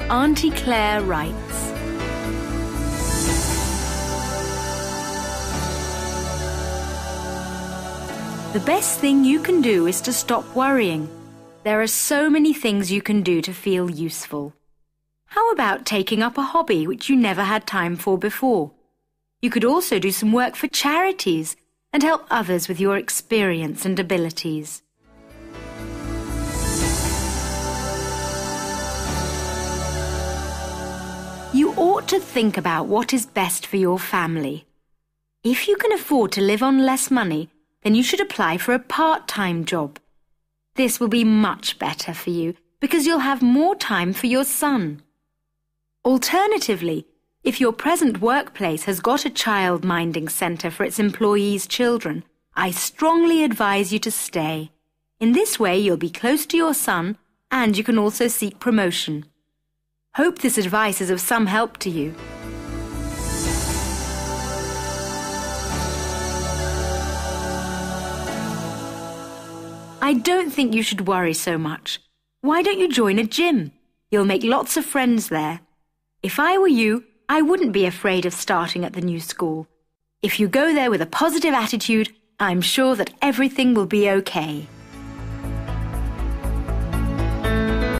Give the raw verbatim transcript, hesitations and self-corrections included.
Auntie Claire writes. The best thing you can do is to stop worrying. There are so many things you can do to feel useful. How about taking up a hobby which you never had time for before? You could also do some work for charities and help others with your experience and abilities. You ought to think about what is best for your family. If you can afford to live on less money, then you should apply for a part-time job. This will be much better for you because you'll have more time for your son. Alternatively, if your present workplace has got a child-minding centre for its employees' children, I strongly advise you to stay. In this way, you'll be close to your son and you can also seek promotion. Hope this advice is of some help to you. I don't think you should worry so much. Why don't you join a gym? You'll make lots of friends there. If I were you, I wouldn't be afraid of starting at the new school. If you go there with a positive attitude, I'm sure that everything will be okay.